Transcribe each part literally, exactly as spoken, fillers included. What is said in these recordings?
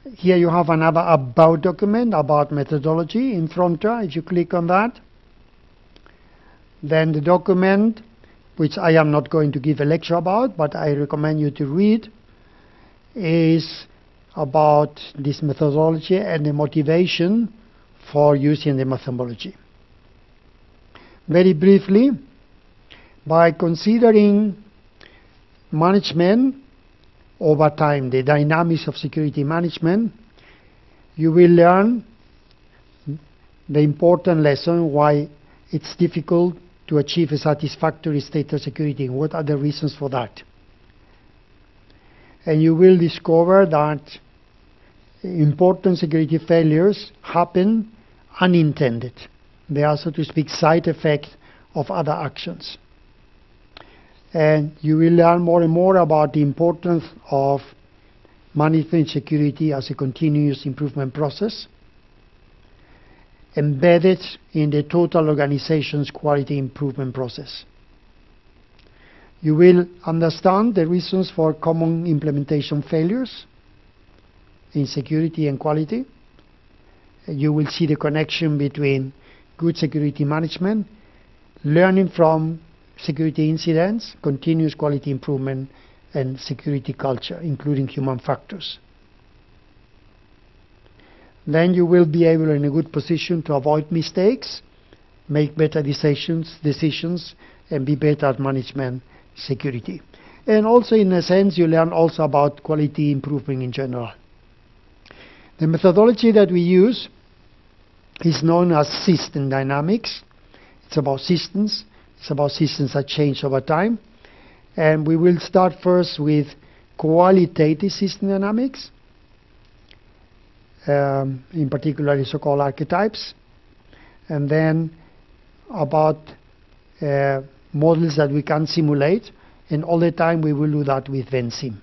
Here you have another about document about methodology in Frontier. If you click on that, then the document, which I am not going to give a lecture about, but I recommend you to read, is about this methodology and the motivation for using the methodology. Very briefly, by considering management over time, the dynamics of security management, you will learn the important lesson why it's difficult to achieve a satisfactory state of security and what are the reasons for that. And you will discover that important security failures happen unintended. They are, so to speak, side effects of other actions. And you will learn more and more about the importance of managing security as a continuous improvement process, embedded in the total organization's quality improvement process. You will understand the reasons for common implementation failures in security and quality. You will see the connection between good security management, learning from security incidents, continuous quality improvement, and security culture, including human factors. Then you will be able in a good position to avoid mistakes, make better decisions, decisions, and be better at management security. And also, in a sense, you learn also about quality improvement in general. The methodology that we use is known as system dynamics. It's about systems. It's about systems that change over time. And we will start first with qualitative system dynamics, um, in particular the so-called archetypes, and then about uh, models that we can simulate, and all the time we will do that with Vensim.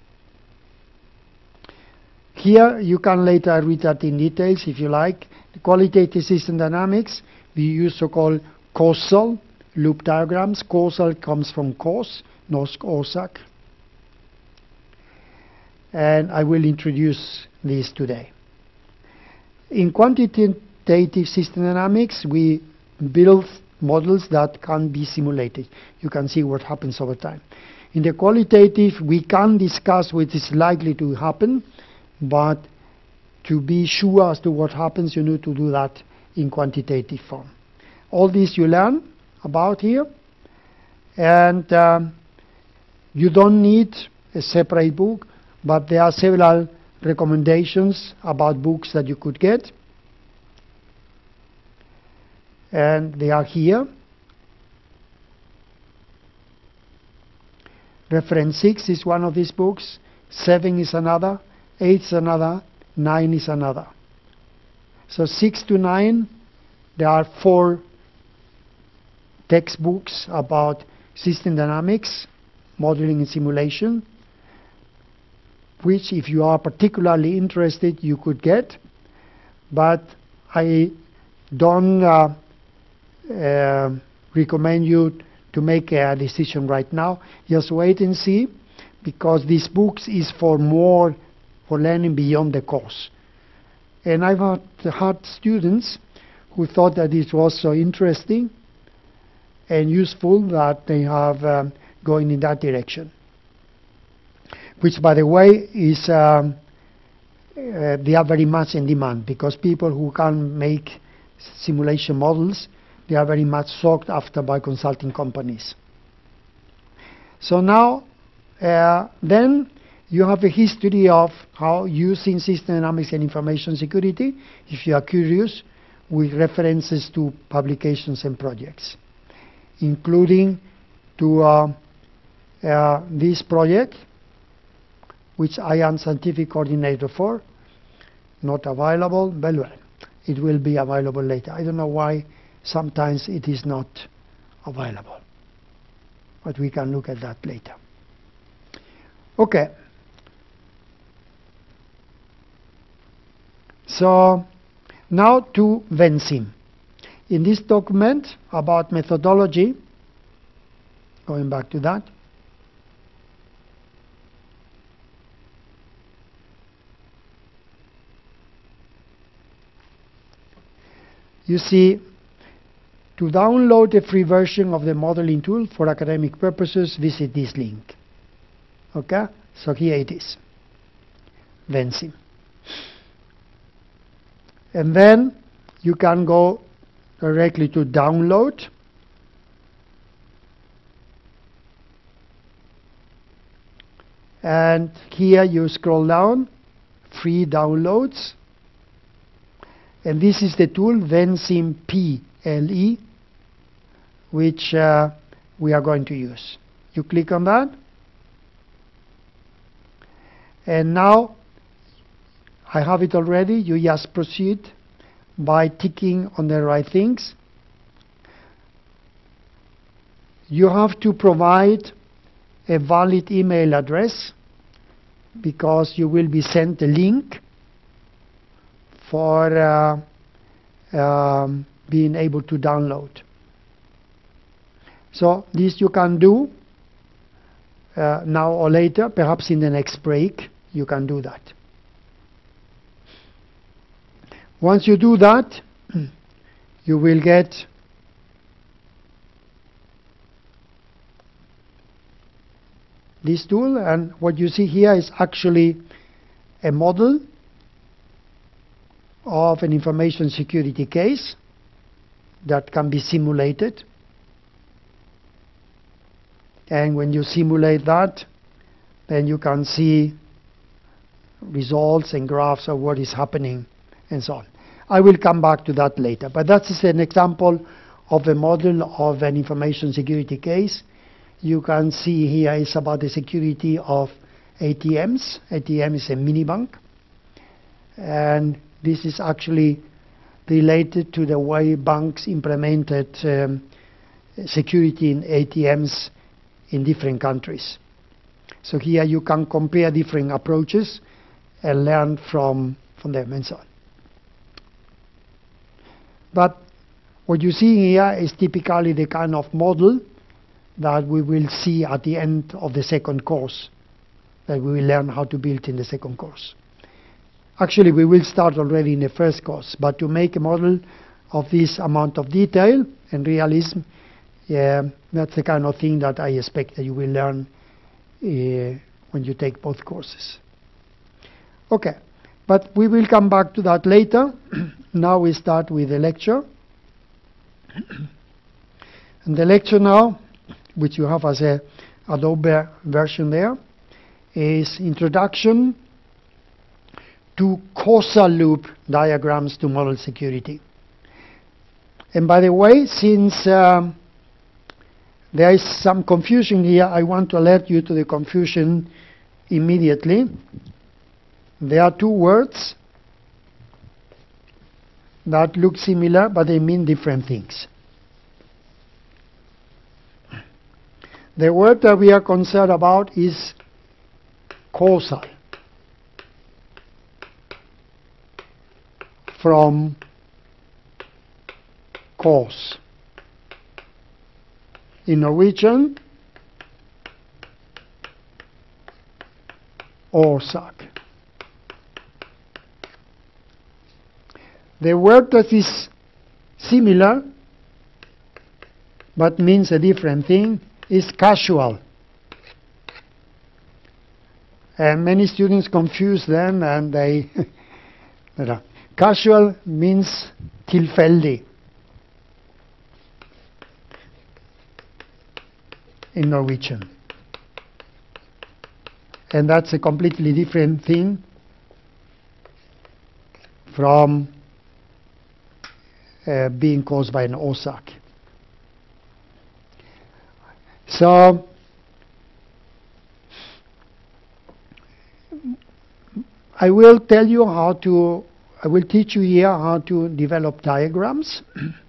Here you can later read that in details if you like. The qualitative system dynamics, we use so-called causal loop diagrams. Causal comes from cause, norsk orsak. And I will introduce these today. In quantitative system dynamics, we build models that can be simulated. You can see what happens over time. In the qualitative, we can discuss what is likely to happen, but to be sure as to what happens, you need to do that in quantitative form. All this you learn about here, and um, you don't need a separate book, but there are several recommendations about books that you could get, and they are here. Reference six is one of these books, seven is another, eight is another, nine is another. So six to nine, there are four textbooks about system dynamics, modeling and simulation, which if you are particularly interested you could get, but I don't uh, uh, recommend you to make a decision right now. Just wait and see, because this book is for more for learning beyond the course. And I've had, had students who thought that it was so interesting and useful that they have um, going in that direction. Which, by the way, is um, uh, they are very much in demand, because people who can make simulation models, they are very much sought after by consulting companies. So now, uh, then you have a history of how using system dynamics and information security, if you are curious, with references to publications and projects, including to uh, uh, this project, which I am scientific coordinator for, not available. Well, it will be available later. I don't know why sometimes it is not available, but we can look at that later. Okay. So now to Vensim. In this document about methodology, going back to that, you see, to download a free version of the modeling tool for academic purposes, visit this link. Okay? So here it is, Vensim. And then you can go directly to download. And here you scroll down, free downloads. And this is the tool, Vensim P L E, which uh, we are going to use. You click on that. And now I have it already. You just proceed by ticking on the right things. You have to provide a valid email address because you will be sent a link for uh, um, being able to download. So this you can do uh, now or later, perhaps in the next break you can do that. Once you do that, you will get this tool, and what you see here is actually a model of an information security case that can be simulated. And when you simulate that, then you can see results and graphs of what is happening and so on. I will come back to that later, but that is an example of a model of an information security case. You can see here is about the security of A T Ms. A T M is a mini bank, and this is actually related to the way banks implemented um, security in A T Ms in different countries. So here you can compare different approaches and learn from, from them and so on. But what you see here is typically the kind of model that we will see at the end of the second course, that we will learn how to build in the second course. Actually, we will start already in the first course, but to make a model of this amount of detail and realism, yeah, that's the kind of thing that I expect that you will learn uh, when you take both courses. Okay, but we will come back to that later. Now we start with the lecture. And the lecture now, which you have as a Adobe version there, is Introduction to Causal Loop Diagrams to Model Security. And by the way, since um, there is some confusion here, I want to alert you to the confusion immediately. There are two words that look similar, but they mean different things. The word that we are concerned about is causal, from cause. In Norwegian, årsak. The word that is similar but means a different thing is casual. And many students confuse them, and they casual means tilfeldig in Norwegian. And that's a completely different thing from uh, being caused by an årsak. So I will tell you how to, I will teach you here how to develop diagrams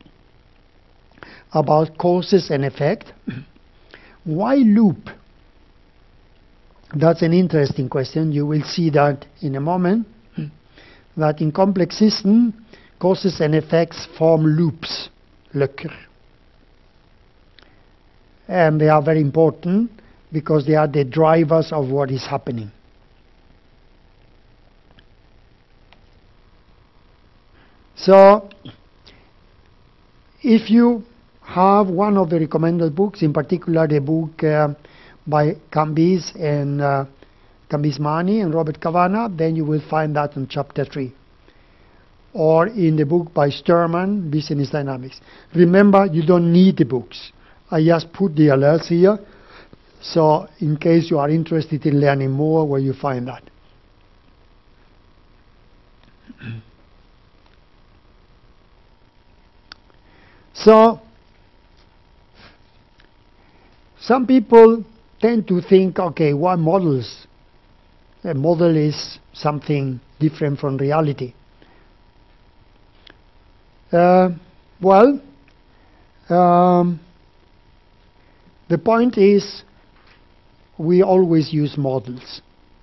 about causes and effect. Why loop? That's an interesting question. You will see that in a moment, that in complex systems, causes and effects form loops, løkker. And they are very important because they are the drivers of what is happening. So if you have one of the recommended books, in particular the book uh, by Cambyse and uh, Cambismani and Robert Cavanagh, then you will find that in chapter three. Or in the book by Sterman, Business Dynamics. Remember, you don't need the books. I just put the alerts here, so in case you are interested in learning more, where you find that. So, some people tend to think, okay, what models? A model is something different from reality. Uh, well, um, the point is we always use models.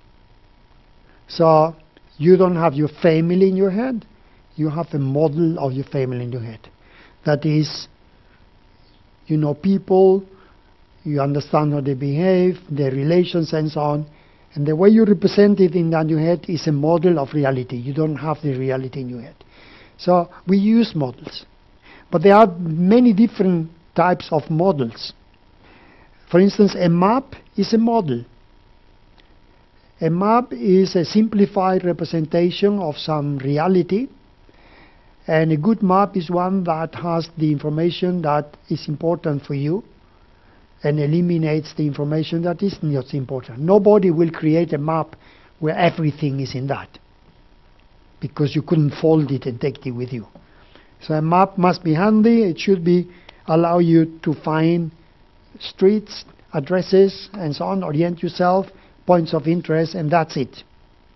So you don't have your family in your head, you have a model of your family in your head. That is, you know people, you understand how they behave, their relations and so on, and the way you represent it in your head is a model of reality. You don't have the reality in your head. So we use models. But there are many different types of models. For instance, a map is a model. A map is a simplified representation of some reality, and a good map is one that has the information that is important for you and eliminates the information that is not important. Nobody will create a map where everything is in that, because you couldn't fold it and take it with you. So a map must be handy. It should be allow you to find streets, addresses, and so on, orient yourself, points of interest, and that's it.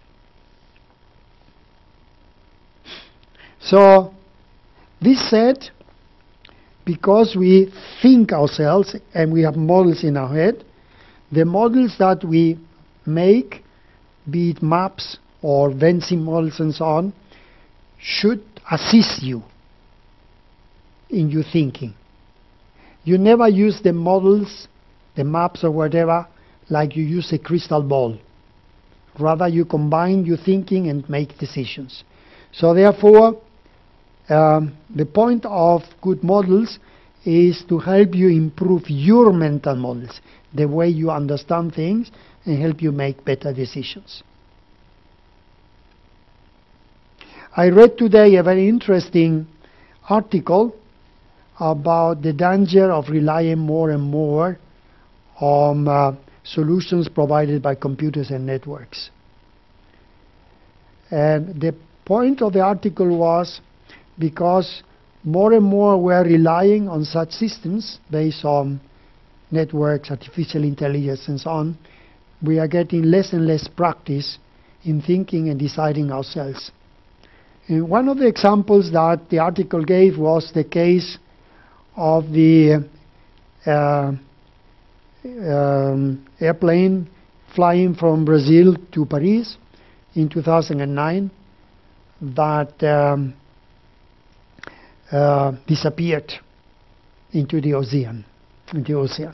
So this said, because we think ourselves and we have models in our head, the models that we make, be it maps or Venn models and so on, should assist you in your thinking. You never use the models, the maps or whatever, like you use a crystal ball. Rather, you combine your thinking and make decisions. So therefore, um, the point of good models is to help you improve your mental models, the way you understand things, and help you make better decisions. I read today a very interesting article about the danger of relying more and more on uh, solutions provided by computers and networks. And the point of the article was, because more and more we're relying on such systems based on networks, artificial intelligence and so on, we are getting less and less practice in thinking and deciding ourselves. And one of the examples that the article gave was the case of the uh, um, airplane flying from Brazil to Paris in two thousand nine that um, uh, disappeared into the ocean. Into the ocean.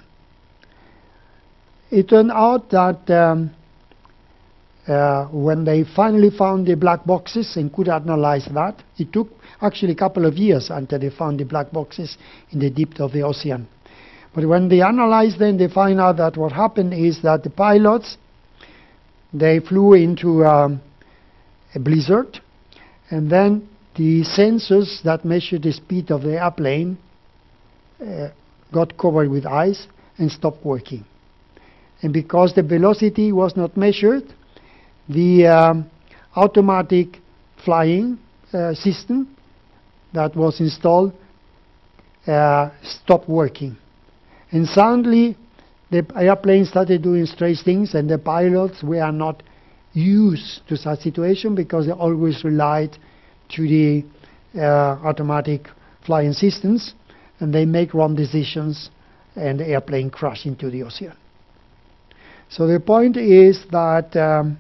It turned out that um, uh, when they finally found the black boxes and could analyze that, it took actually a couple of years until they found the black boxes in the depth of the ocean. But when they analyzed them, they find out that what happened is that the pilots, they flew into um, a blizzard, and then the sensors that measure the speed of the airplane uh, got covered with ice and stopped working. And because the velocity was not measured, the um, automatic flying uh, system that was installed uh, stopped working. And suddenly the airplane started doing strange things, and the pilots were not used to such situation because they always relied to the uh, automatic flying systems, and they make wrong decisions and the airplane crashed into the ocean. So the point is that um,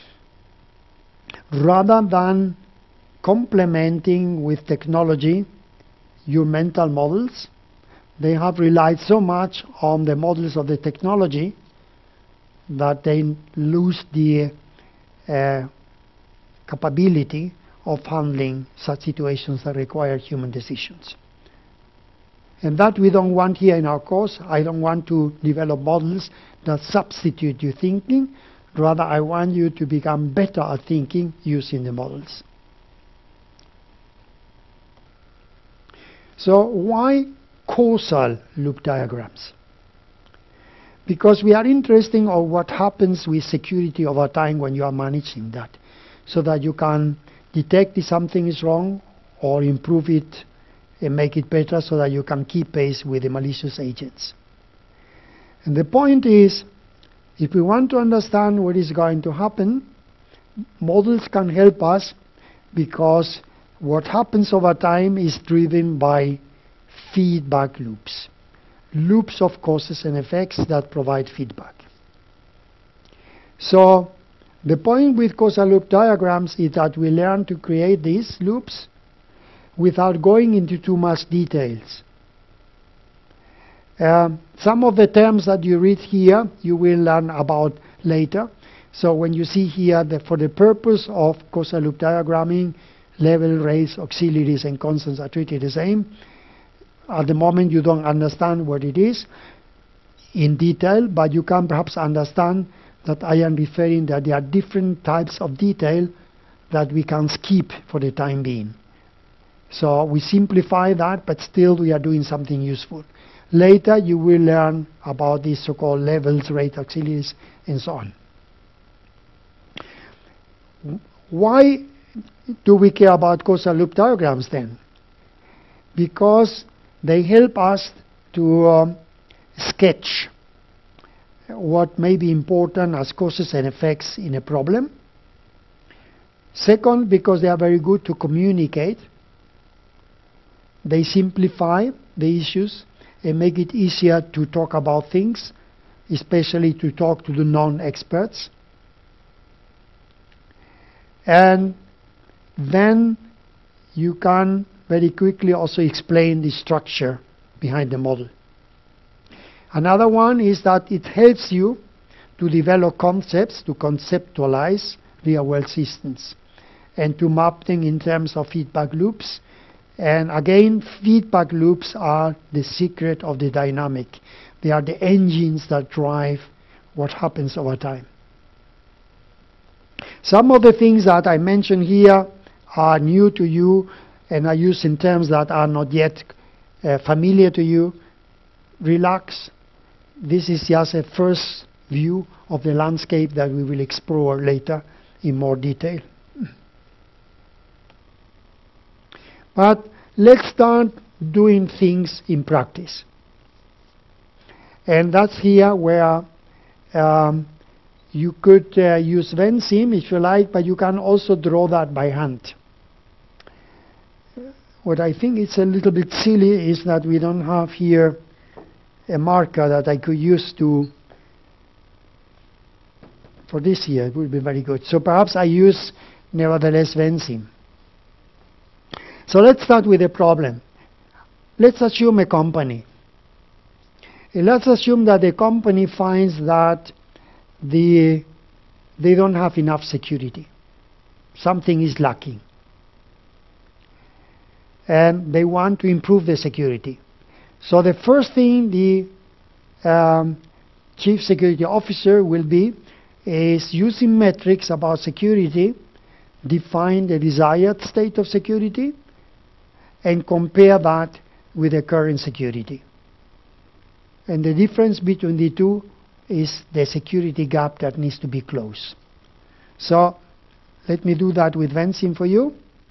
rather than complementing with technology your mental models, they have relied so much on the models of the technology that they lose the uh, capability of handling such situations that require human decisions. And that we don't want here in our course. I don't want to develop models that substitute your thinking. Rather, I want you to become better at thinking using the models. So why causal loop diagrams? Because we are interested in what happens with security over time when you are managing that, so that you can detect if something is wrong or improve it and make it better so that you can keep pace with the malicious agents. And the point is, if we want to understand what is going to happen, models can help us, because what happens over time is driven by feedback loops. Loops of causes and effects that provide feedback. So the point with causal loop diagrams is that we learn to create these loops without going into too much details. Um, some of the terms that you read here, you will learn about later. So when you see here that for the purpose of causal loop diagramming, level, rates, auxiliaries, and constants are treated the same. At the moment you don't understand what it is in detail, but you can perhaps understand that I am referring that there are different types of detail that we can skip for the time being. So we simplify that, but still we are doing something useful. Later you will learn about these so-called levels, rate, auxiliaries, and so on. Why do we care about causal loop diagrams then? Because they help us to um, sketch what may be important as causes and effects in a problem. Second, because they are very good to communicate. They simplify the issues and make it easier to talk about things, especially to talk to the non-experts. And then you can very quickly also explain the structure behind the model. Another one is that it helps you to develop concepts, to conceptualize real-world systems, and to map them in terms of feedback loops. And again, feedback loops are the secret of the dynamic. They are the engines that drive what happens over time. Some of the things that I mentioned here are new to you and are used in terms that are not yet uh, familiar to you. Relax. This is just a first view of the landscape that we will explore later in more detail. But let's start doing things in practice. And that's here where um, you could uh, use Vensim if you like, but you can also draw that by hand. What I think is a little bit silly is that we don't have here a marker that I could use to for this here. It would be very good. So perhaps I use nevertheless Vensim. So let's start with a problem. Let's assume a company. And let's assume that the company finds that the, they don't have enough security. Something is lacking. And they want to improve the security. So the first thing the um, chief security officer will be is using metrics about security, define the desired state of security, and compare that with the current security. And the difference between the two is the security gap that needs to be closed. So let me do that with Vensim for you.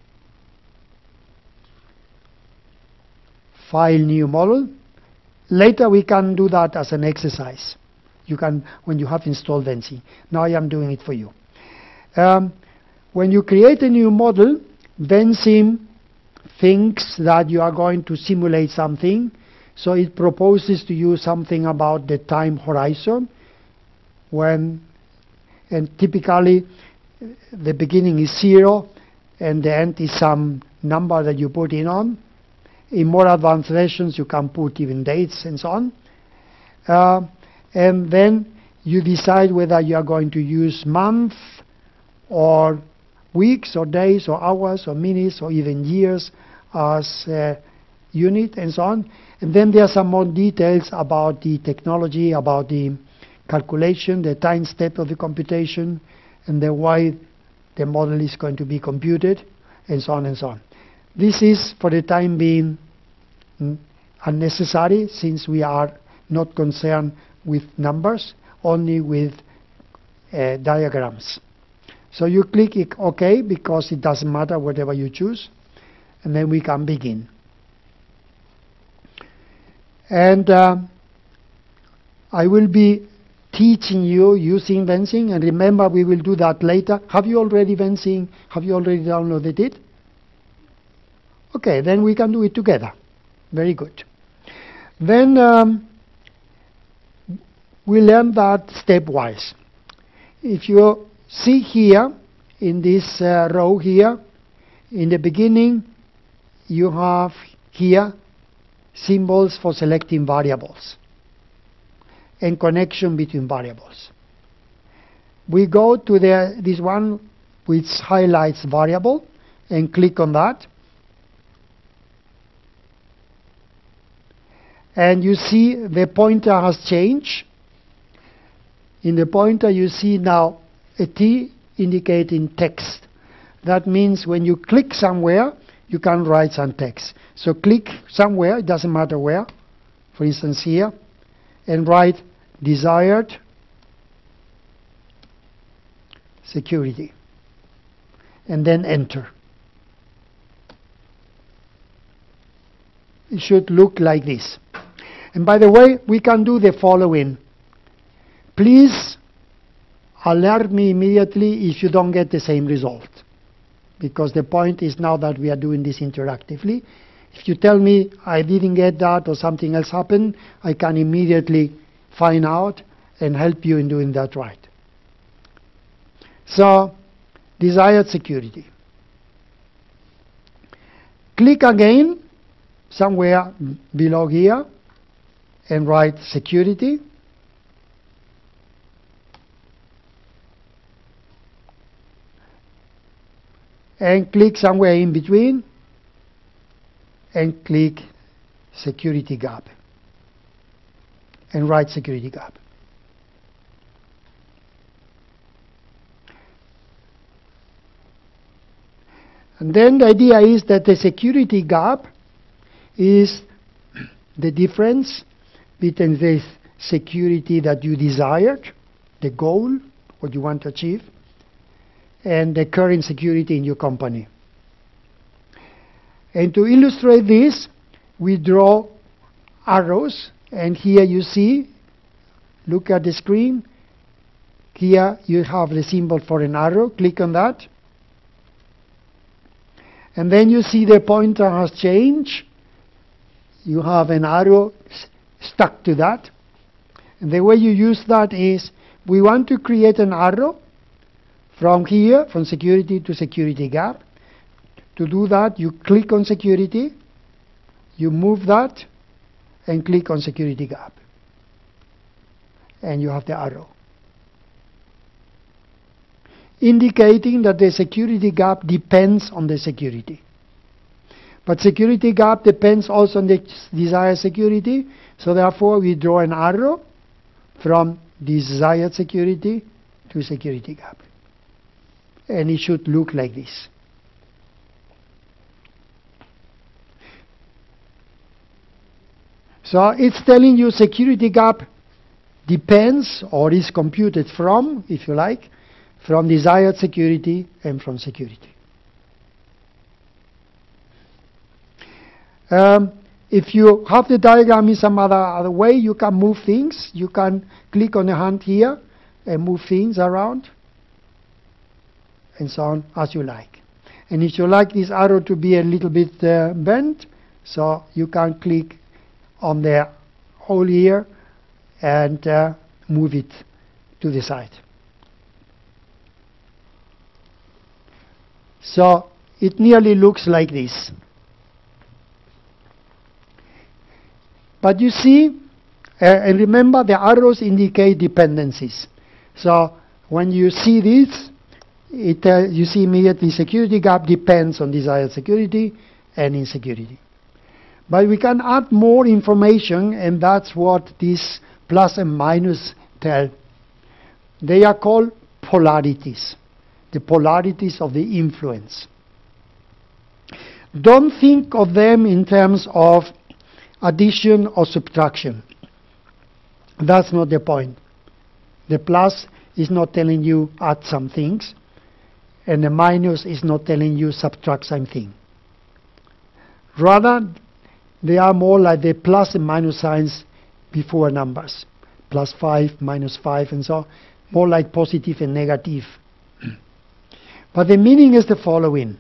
File new model. Later we can do that as an exercise. You can, when you have installed Vensim. Now I am doing it for you. Um, when you create a new model, Vensim thinks that you are going to simulate something, so it proposes to you something about the time horizon, when, and typically the beginning is zero and the end is some number that you put in on. In more advanced versions you can put even dates and so on. Uh, and then you decide whether you are going to use months or weeks or days or hours or minutes or even years as uh, unit and so on. And then there are some more details about the technology, about the calculation, the time step of the computation, and the way the model is going to be computed, and so on and so on. This is, for the time being, mm, unnecessary, since we are not concerned with numbers, only with uh, diagrams. So you click OK, because it doesn't matter whatever you choose, and then we can begin. And uh, I will be teaching you using Vensing, and remember, we will do that later. Have you already Vensing? Have you already downloaded it? Okay, then we can do it together. Very good. Then um, we learn that stepwise. If you see here in this uh, row here, in the beginning, you have here symbols for selecting variables and connection between variables. We go to the, this one which highlights variable and click on that. And you see the pointer has changed. In the pointer you see now a T indicating text. That means when you click somewhere, you can write some text. So click somewhere, it doesn't matter where, for instance here, and write desired security, and then enter. It should look like this. And by the way, we can do the following. Please alert me immediately if you don't get the same result, because the point is now that we are doing this interactively. If you tell me I didn't get that or something else happened, I can immediately find out and help you in doing that right. So, desired security. Click again somewhere below here and write security. And click somewhere in between and click security gap and write security gap. And then the idea is that the security gap is the difference between the security that you desired, the goal, what you want to achieve, and the current security in your company. And to illustrate this, we draw arrows, and here you see, look at the screen, here you have the symbol for an arrow, click on that, and then you see the pointer has changed. You have an arrow stuck to that, and the way you use that is, we want to create an arrow from here, from security to security gap. To do that, you click on security, you move that, and click on security gap. And you have the arrow, indicating that the security gap depends on the security. But security gap depends also on the desired security, so therefore we draw an arrow from desired security to security gap. And it should look like this. So it's telling you security gap depends or is computed from, if you like, from desired security and from security. Um, if you have the diagram in some other, other way, you can move things. You can click on the hand here and move things around, and so on, as you like. And if you like this arrow to be a little bit uh, bent, so you can click on the hole here and uh, move it to the side. So it nearly looks like this. But you see, uh, and remember, the arrows indicate dependencies. So when you see this, it, uh, you see immediately security gap depends on desired security and insecurity. But we can add more information, and that's what these plus and minus tell. They are called polarities, the polarities of the influence. Don't think of them in terms of addition or subtraction. That's not the point. The plus is not telling you add some things, and the minus is not telling you subtract something. Rather, they are more like the plus and minus signs before numbers. Plus five, minus five, and so on. More like positive and negative. But the meaning is the following.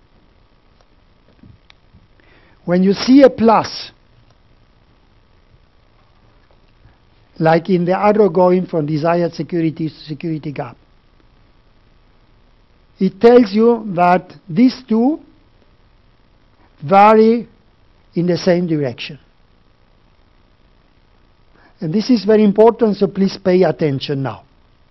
When you see a plus, like in the arrow going from desired security to security gap, it tells you that these two vary in the same direction. And this is very important, so please pay attention now.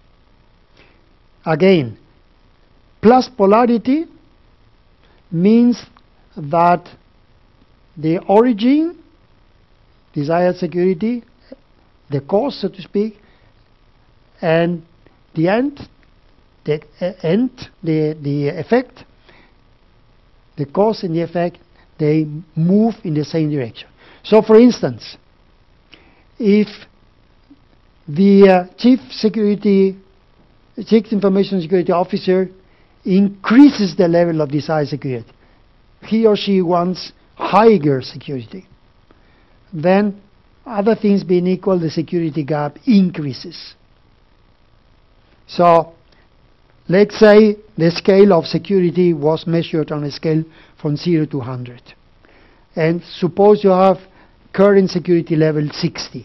Again, plus polarity means that the origin, desired security, the cause, so to speak, and the end, the uh, end, the, the effect, the cause and the effect, they move in the same direction. So, for instance, if the uh, chief security, chief information security officer increases the level of desired security, he or she wants higher security, then other things being equal, the security gap increases. So, let's say the scale of security was measured on a scale from zero to one hundred. And suppose you have current security level sixty.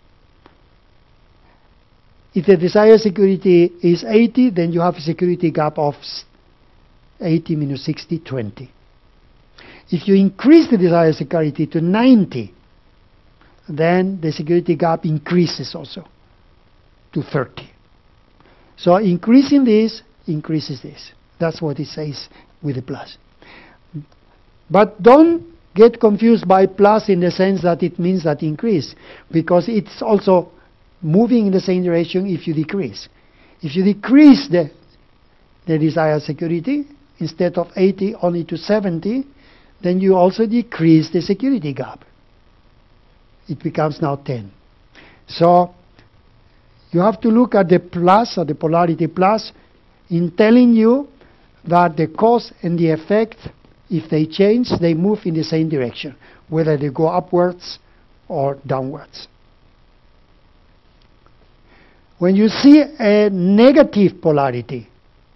If the desired security is eighty, then you have a security gap of eighty minus sixty, twenty. If you increase the desired security to ninety, then the security gap increases also to thirty. So increasing this increases this. That's what it says with the plus. But don't get confused by plus in the sense that it means that increase, because it's also moving in the same direction if you decrease. If you decrease the, the desired security, instead of eighty only to seventy, then you also decrease the security gap. It becomes now ten. So you have to look at the plus, or the polarity plus, in telling you that the cause and the effect, if they change, they move in the same direction, whether they go upwards or downwards. When you see a negative polarity,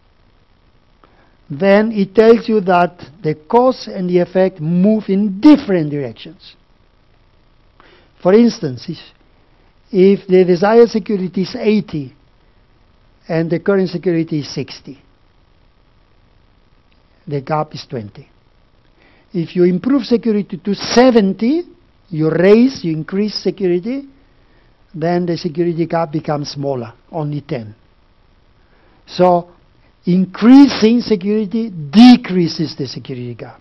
then it tells you that the cause and the effect move in different directions. For instance, if, if the desired security is eighty and the current security is sixty, the gap is twenty. If you improve security to seventy, you raise, you increase security, then the security gap becomes smaller, only ten. So increasing security decreases the security gap.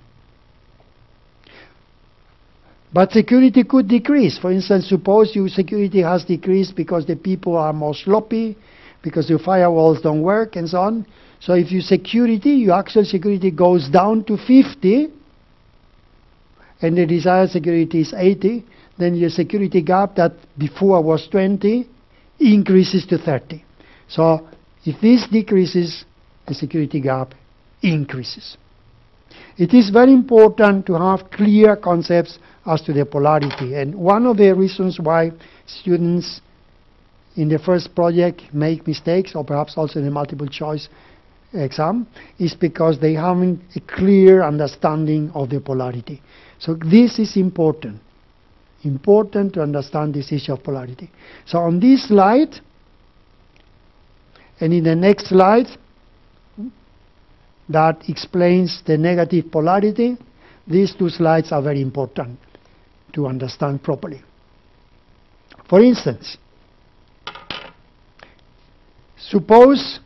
But security could decrease. For instance, suppose your security has decreased because the people are more sloppy, because your firewalls don't work, and so on. So if your security, your actual security goes down to fifty, and the desired security is eighty, then your security gap that before was twenty increases to thirty. So if this decreases, the security gap increases. It is very important to have clear concepts as to the polarity. And one of the reasons why students in the first project make mistakes, or perhaps also in the multiple choice exam, is because they haven't a clear understanding of the polarity. So this is important. Important to understand this issue of polarity. So on this slide, and in the next slide, that explains the negative polarity, these two slides are very important to understand properly. For instance, suppose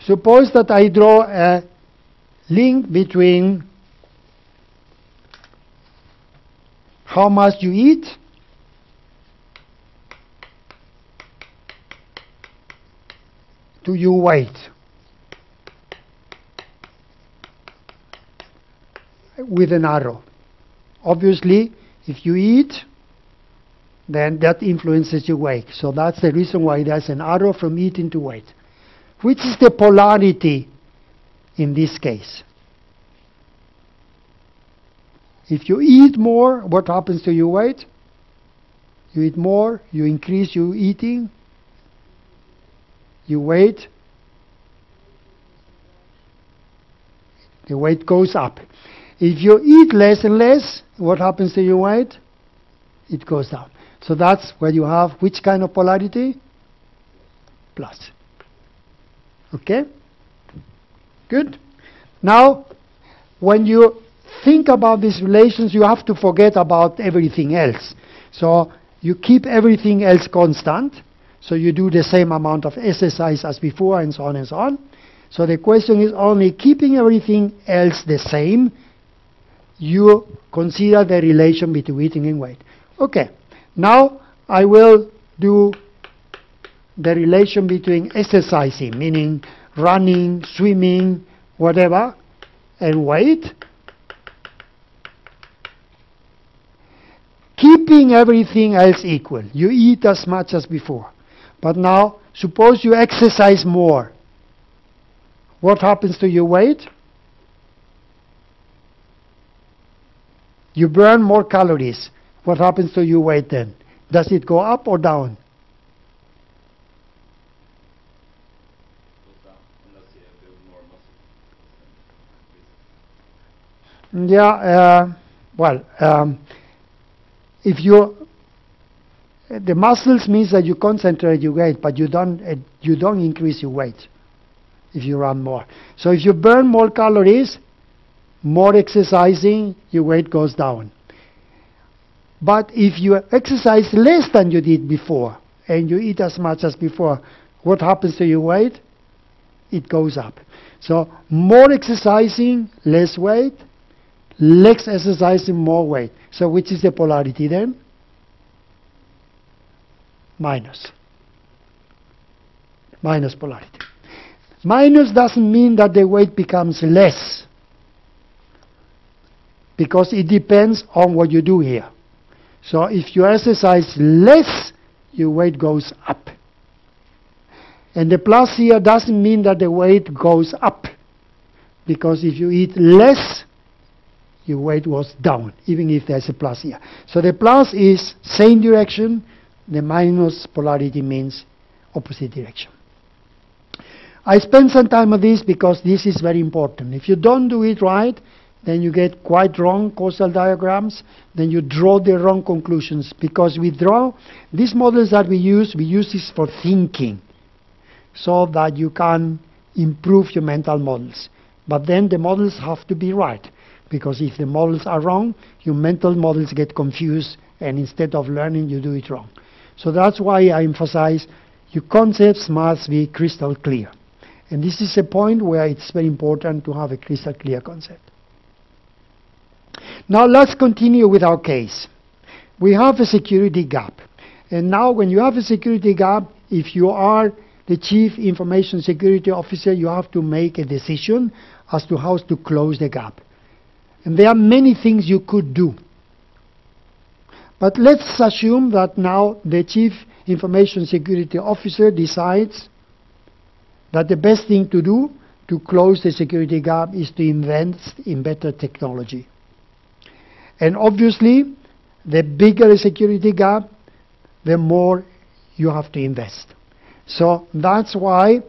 suppose that I draw a link between how much you eat to your weight. With an arrow. Obviously, if you eat, then that influences your weight. So that's the reason why there's an arrow from eating to weight. Which is the polarity in this case? If you eat more, what happens to your weight? You eat more, you increase your eating, your weight, the weight goes up. If you eat less and less, what happens to your weight? It goes down. So that's where you have which kind of polarity? Plus. Okay? Good? Now, when you think about these relations, you have to forget about everything else. So you keep everything else constant. So you do the same amount of exercise as before, and so on and so on. So the question is only keeping everything else the same, you consider the relation between eating and weight. Okay, now I will do the relation between exercising, meaning running, swimming, whatever, and weight. Keeping everything else equal. You eat as much as before. But now, suppose you exercise more. What happens to your weight? You burn more calories. What happens to your weight then? Does it go up or down? Yeah, uh, well, um, if you, the muscles means that you concentrate your weight, but you don't, uh, you don't increase your weight if you run more. So if you burn more calories, more exercising, your weight goes down. But if you exercise less than you did before, and you eat as much as before, what happens to your weight? It goes up. So more exercising, less weight, less exercising, more weight. So which is the polarity then? Minus. Minus polarity. Minus doesn't mean that the weight becomes less, because it depends on what you do here. So if you exercise less, your weight goes up. And the plus here doesn't mean that the weight goes up, because if you eat less, your weight goes down, even if there's a plus here. So the plus is same direction, the minus polarity means opposite direction. I spend some time on this because this is very important. If you don't do it right, then you get quite wrong causal diagrams, then you draw the wrong conclusions, because we draw these models that we use, we use this for thinking, so that you can improve your mental models. But then the models have to be right, because if the models are wrong, your mental models get confused, and instead of learning, you do it wrong. So that's why I emphasize your concepts must be crystal clear. And this is a point where it's very important to have a crystal clear concept. Now let's continue with our case. We have a security gap. And now when you have a security gap, if you are the Chief Information Security Officer, you have to make a decision as to how to close the gap. And there are many things you could do. But let's assume that now the Chief Information Security Officer decides that the best thing to do to close the security gap is to invest in better technology. And obviously, the bigger the security gap, the more you have to invest. So that's why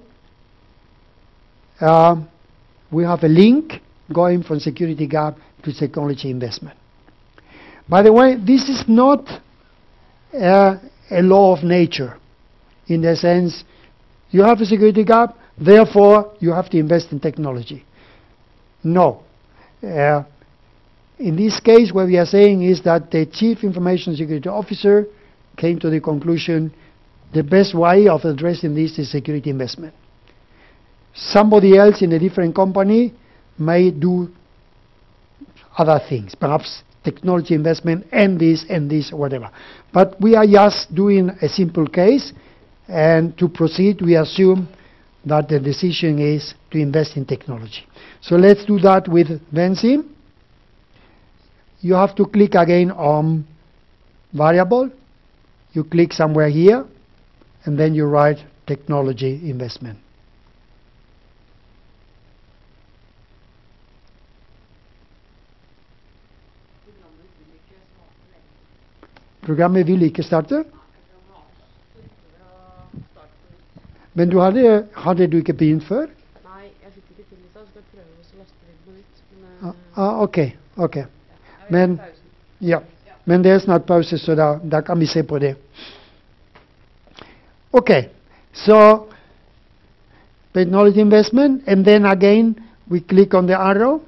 uh, we have a link going from security gap to technology investment. By the way, this is not uh, a law of nature, in the sense you have a security gap, therefore you have to invest in technology. No. Uh, in this case, what we are saying is that the Chief Information Security Officer came to the conclusion the best way of addressing this is security investment. somebody else in a different company may do other things, perhaps technology investment and this and this, whatever. But we are just doing a simple case, and to proceed we assume that the decision is to invest in technology. So let's do that with Vensim. You have to click again on variable. You click somewhere here, and then you write technology investment. Programmet vil ikke starte. Men du hadde, hadde du ikke begynt før? Nei, jeg fikk ikke til i stad, så skal jeg prøve å laste det på nytt. Men, Ah, ah, ok, ok. ja, jeg Men, vet pausen. ja. Men det er snart pause, så da, da kan vi se på det. Okay, so technology investment, and then again we click on the arrow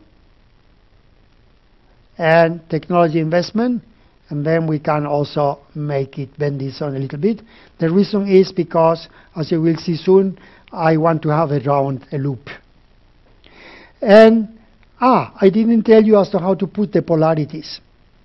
and technology investment, and then we can also make it bend this on a little bit. The reason is because, as you will see soon, I want to have a round a loop. And ah, I didn't tell you as to how to put the polarities.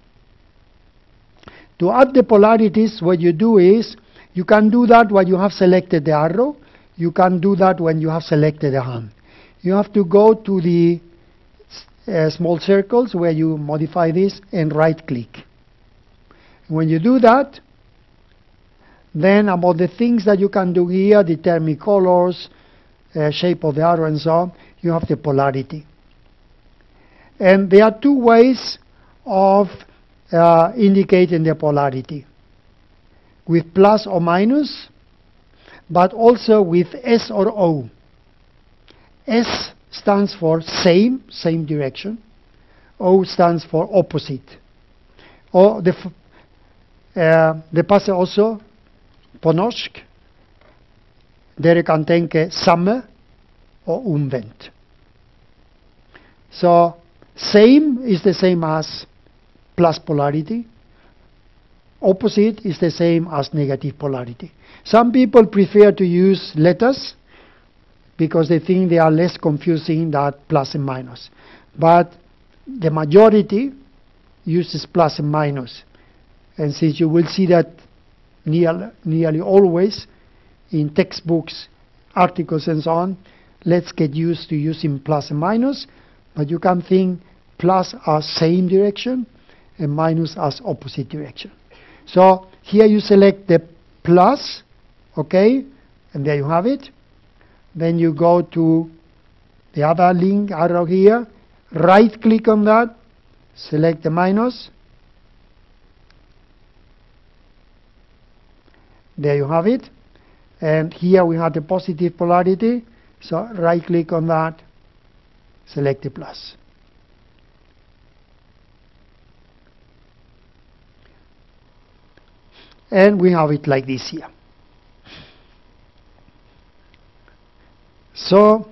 To add the polarities, what you do is, you can do that when you have selected the arrow. You can do that when you have selected the hand. You have to go to the uh, small circles where you modify this and right-click. When you do that, then about the things that you can do here, determine colors, uh, shape of the arrow and so on, you have the polarity. And there are two ways of uh, indicating the polarity. With plus or minus, but also with S or O. S stands for same, same direction. O stands for opposite. Og det, eh, det passer også på norsk. Dere kan tenke samme og omvendt. So same is the same as plus polarity. Opposite is the same as negative polarity. Some people prefer to use letters because they think they are less confusing than plus and minus. But the majority uses plus and minus. And since you will see that near, nearly always in textbooks, articles and so on, let's get used to using plus and minus. But you can think plus as same direction and minus as opposite direction. So here you select the plus, okay, and there you have it. Then you go to the other link arrow here, right click on that, select the minus. There you have it. And here we have the positive polarity, so right click on that, select the plus. And we have it like this here. So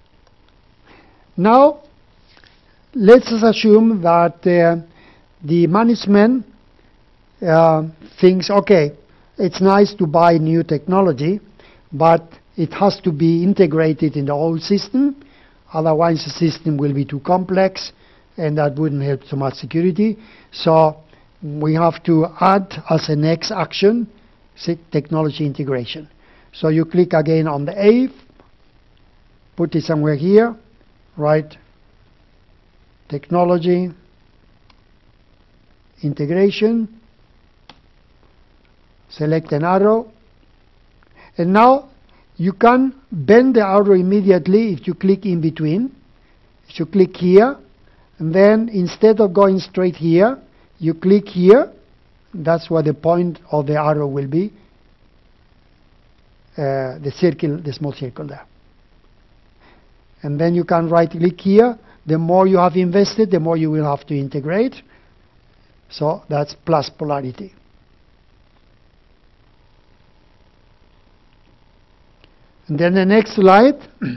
now let's assume that uh, the management uh, thinks, okay, it's nice to buy new technology, but it has to be integrated in the old system, otherwise the system will be too complex and that wouldn't help so much security. So we have to add as a next action technology integration. So you click again on the A, put it somewhere here, write technology integration, select an arrow, and now you can bend the arrow immediately if you click in between. If you click here, and then instead of going straight here, you click here, that's where the point of the arrow will be, uh, the circle, the small circle there. And then you can right click here. The more you have invested, the more you will have to integrate. So that's plus polarity. And then the next slide,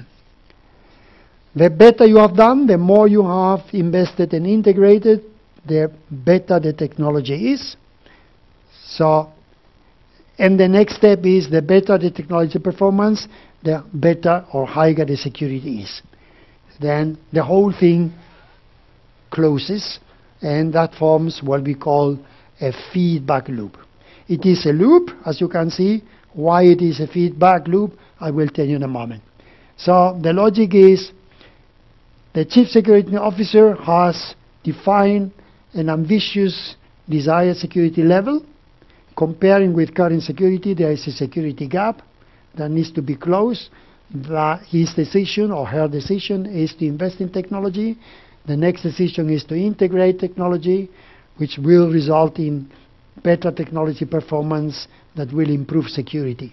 the better you have done, the more you have invested and integrated, the better the technology is. So And the next step is the better the technology performance, the better or higher the security is. Then the whole thing closes, and that forms what we call a feedback loop. It is a loop, as you can see. Why it is a feedback loop, I will tell you in a moment. So the logic is the Chief Security Officer has defined an ambitious desired security level. Comparing with current security, there is a security gap that needs to be closed. The, his decision or her decision is to invest in technology. The next decision is to integrate technology, which will result in better technology performance that will improve security.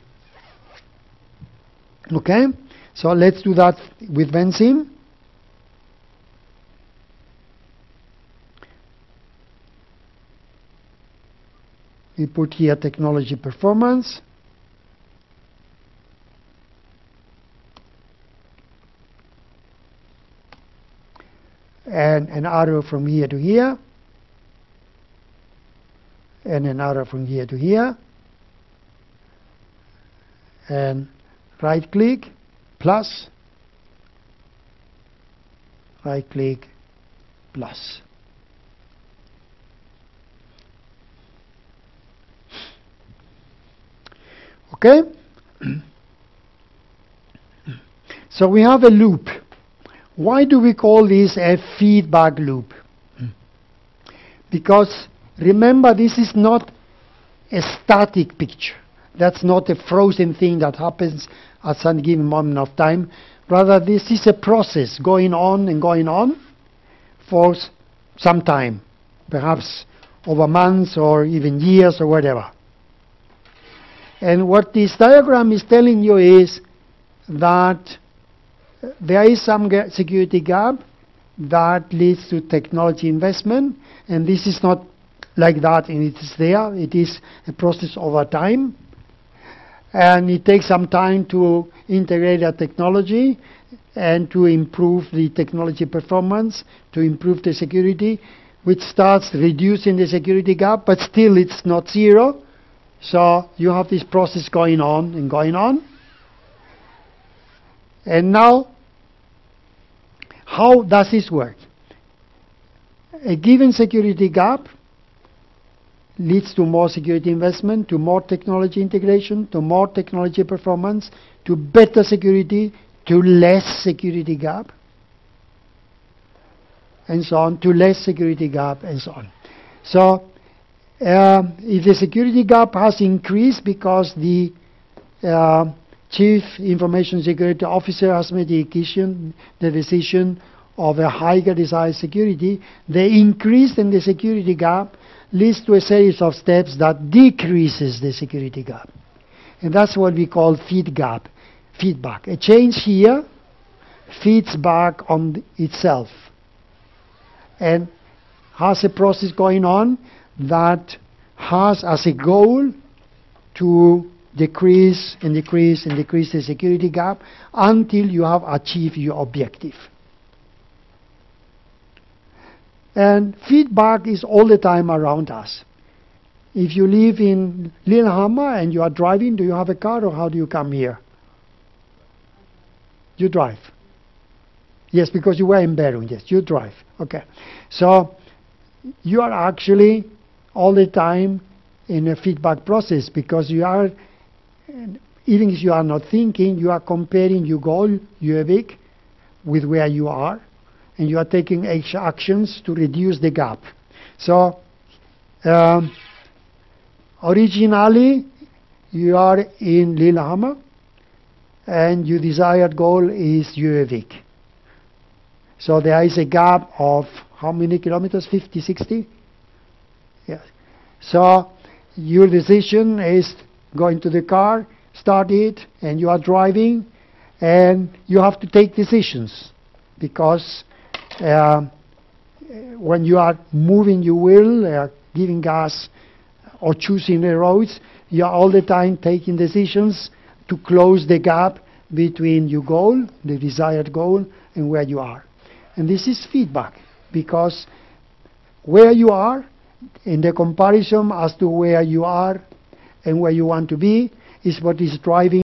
Okay, so let's do that with Vensim. We put here technology performance. And an arrow from here to here. And an arrow from here to here. And right click, plus. Right click, plus. Okay? So we have a loop. Why do we call this a feedback loop? Because remember, this is not a static picture. That's not a frozen thing that happens at some given moment of time. Rather, this is a process going on and going on for some time, perhaps over months or even years or whatever. And what this diagram is telling you is that there is some security gap that leads to technology investment, and this is not like that and it is there. It is a process over time, and it takes some time to integrate that technology and to improve the technology performance, to improve the security, which starts reducing the security gap, but still it's not zero. So you have this process going on and going on. And now, how does this work? A given security gap leads to more security investment, to more technology integration, to more technology performance, to better security, to less security gap, and so on, to less security gap, and so on. So, uh, if the security gap has increased because the uh, Chief Information Security Officer has made the decision, the decision of a higher desired security, the increase in the security gap leads to a series of steps that decreases the security gap. And that's what we call feed gap, feedback. A change here feeds back on itself and has a process going on that has as a goal to decrease and decrease and decrease the security gap until you have achieved your objective. And feedback is all the time around us. If you live in Lillehammer and you are driving, do you have a car or how do you come here? You drive. Yes, because you were in Bærum. Yes, you drive. Okay. So you are actually all the time in a feedback process because you are, even if you are not thinking, you are comparing your goal, Gjøvik, with where you are, and you are taking actions to reduce the gap. So um, originally you are in Lillehammer and your desired goal is Gjøvik. So there is a gap of how many kilometers? fifty, sixty? Yes. So your decision is go into the car, start it, and you are driving, and you have to take decisions because uh, when you are moving your wheel, uh, giving gas or choosing the roads, you are all the time taking decisions to close the gap between your goal, the desired goal, and where you are. And this is feedback because where you are in the comparison as to where you are and where you want to be is what is driving